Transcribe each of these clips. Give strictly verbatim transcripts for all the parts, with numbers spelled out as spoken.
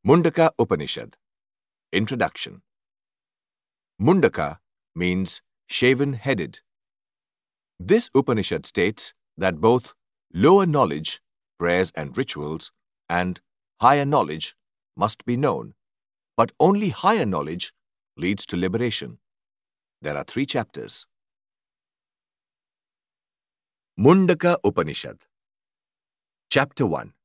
Mundaka Upanishad. Introduction. Mundaka means shaven-headed. This Upanishad states that both lower knowledge, prayers and rituals, and higher knowledge must be known, but only higher knowledge leads to liberation. There are three chapters. Mundaka Upanishad. Chapter one.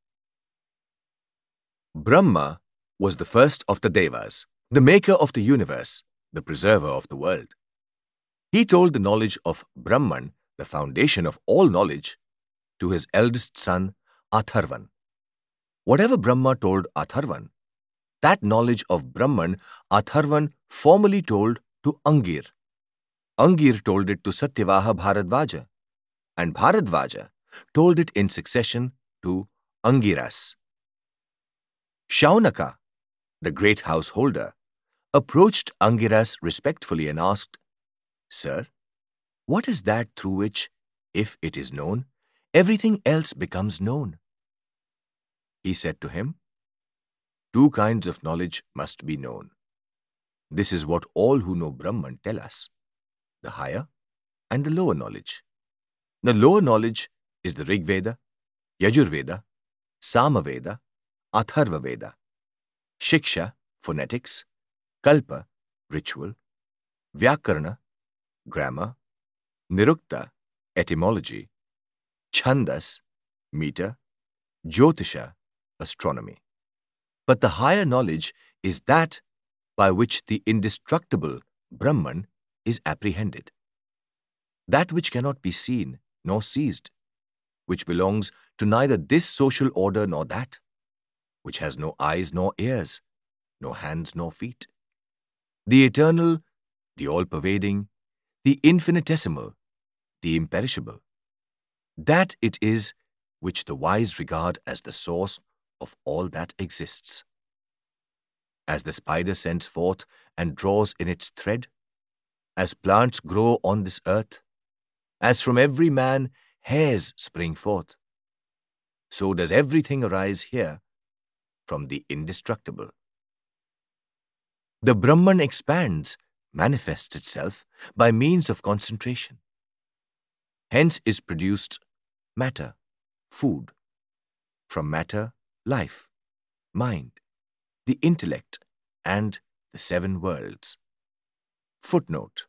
Brahma was the first of the Devas, the maker of the universe, the preserver of the world. He told the knowledge of Brahman, the foundation of all knowledge, to his eldest son Atharvan. Whatever Brahma told Atharvan, that knowledge of Brahman Atharvan formally told to Angir. Angir told it to Satyavaha Bharadvaja, and Bharadvaja told it in succession to Angiras. Shaunaka, the great householder, approached Angiras respectfully and asked, "Sir, what is that through which, if it is known, everything else becomes known?" He said to him, "Two kinds of knowledge must be known. This is what all who know Brahman tell us, the higher and the lower knowledge. The lower knowledge is the Rig Veda, Yajurveda, Samaveda, Atharva Veda, Shiksha, phonetics, Kalpa, ritual, Vyakarna, grammar, Nirukta, etymology, Chandas, meter, Jyotisha, astronomy. But the higher knowledge is that by which the indestructible Brahman is apprehended. That which cannot be seen nor seized, which belongs to neither this social order nor that, which has no eyes nor ears, no hands nor feet. The eternal, the all-pervading, the infinitesimal, the imperishable. That it is which the wise regard as the source of all that exists. As the spider sends forth and draws in its thread, as plants grow on this earth, as from every man hairs spring forth, so does everything arise here from the indestructible. The Brahman expands, manifests itself by means of concentration. Hence is produced matter, food. From matter, life, mind, the intellect, and the seven worlds. Footnote.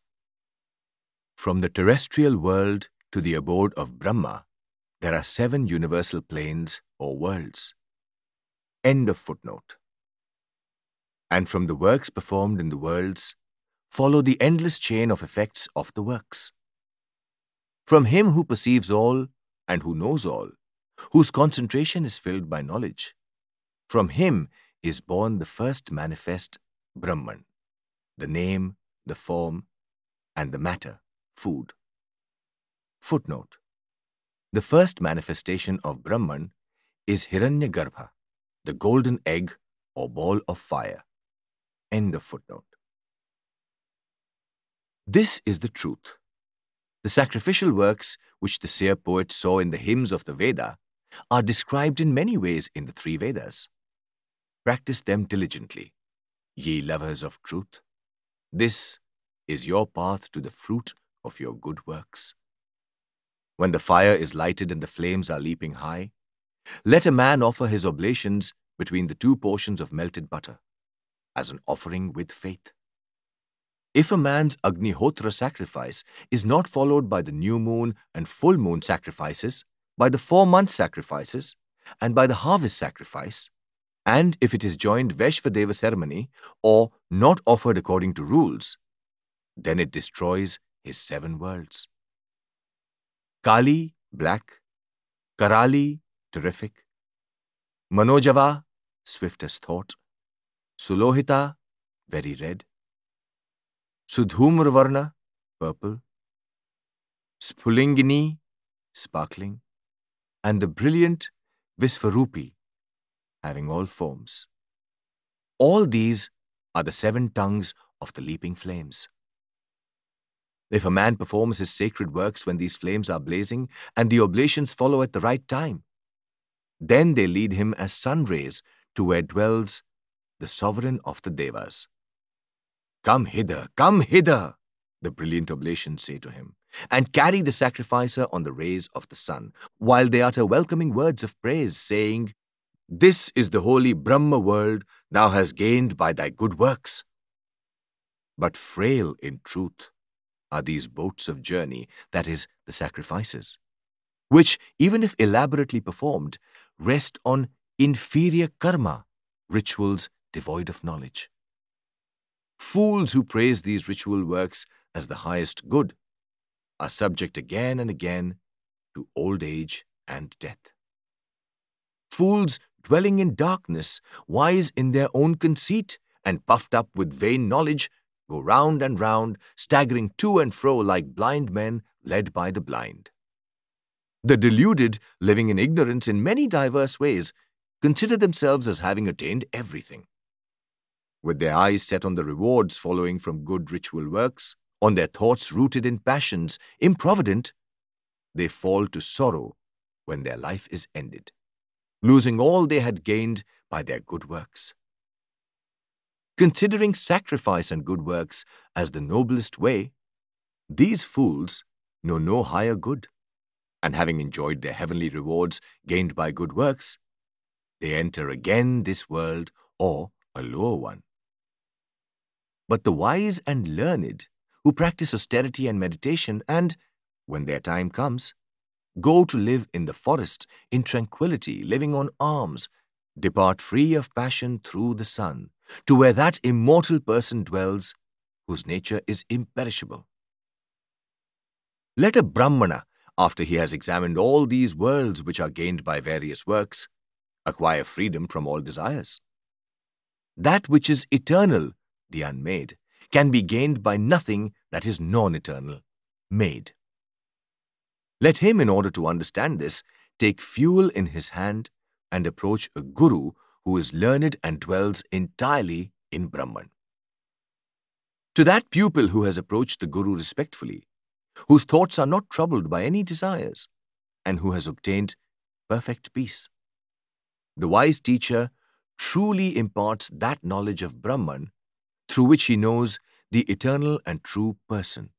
From the terrestrial world to the abode of Brahma, there are seven universal planes or worlds. End of footnote. And from the works performed in the worlds, follow the endless chain of effects of the works. From him who perceives all and who knows all, whose concentration is filled by knowledge, from him is born the first manifest Brahman, the name, the form, and the matter, food. Footnote. The first manifestation of Brahman is Hiranyagarbha, the golden egg or ball of fire. End of footnote. This is the truth. The sacrificial works which the seer poet saw in the hymns of the Veda are described in many ways in the three Vedas. Practice them diligently, ye lovers of truth. This is your path to the fruit of your good works. When the fire is lighted and the flames are leaping high, let a man offer his oblations between the two portions of melted butter, as an offering with faith. If a man's Agnihotra sacrifice is not followed by the new moon and full moon sacrifices, by the four-month sacrifices, and by the harvest sacrifice, and if it is joined Vaishvadeva ceremony or not offered according to rules, then it destroys his seven worlds. Kali, black, Karali, terrific, Manojava, swift as thought, Sulohita, very red, Sudhumravarna, purple, Spulingini, sparkling, and the brilliant Visvarupi, having all forms. All these are the seven tongues of the leaping flames. If a man performs his sacred works when these flames are blazing and the oblations follow at the right time, then they lead him as sun rays to where dwells the sovereign of the Devas. "Come hither, come hither," the brilliant oblations say to him, and carry the sacrificer on the rays of the sun, while they utter welcoming words of praise, saying, "This is the holy Brahma world thou hast gained by thy good works." But frail in truth are these boats of journey, that is, the sacrifices, which, even if elaborately performed, rest on inferior karma, rituals devoid of knowledge. Fools who praise these ritual works as the highest good are subject again and again to old age and death. Fools dwelling in darkness, wise in their own conceit, and puffed up with vain knowledge, go round and round, staggering to and fro like blind men led by the blind. The deluded, living in ignorance in many diverse ways, consider themselves as having attained everything. With their eyes set on the rewards following from good ritual works, on their thoughts rooted in passions, improvident, they fall to sorrow when their life is ended, losing all they had gained by their good works. Considering sacrifice and good works as the noblest way, these fools know no higher good, and having enjoyed their heavenly rewards gained by good works, they enter again this world or a lower one. But the wise and learned, who practice austerity and meditation and, when their time comes, go to live in the forest in tranquility, living on alms, depart free of passion through the sun, to where that immortal person dwells, whose nature is imperishable. Let a Brahmana, after he has examined all these worlds which are gained by various works, acquire freedom from all desires. That which is eternal, the unmade, can be gained by nothing that is non-eternal, made. Let him, in order to understand this, take fuel in his hand and approach a guru who is learned and dwells entirely in Brahman. To that pupil who has approached the guru respectfully, whose thoughts are not troubled by any desires, and who has obtained perfect peace, the wise teacher truly imparts that knowledge of Brahman through which he knows the eternal and true person.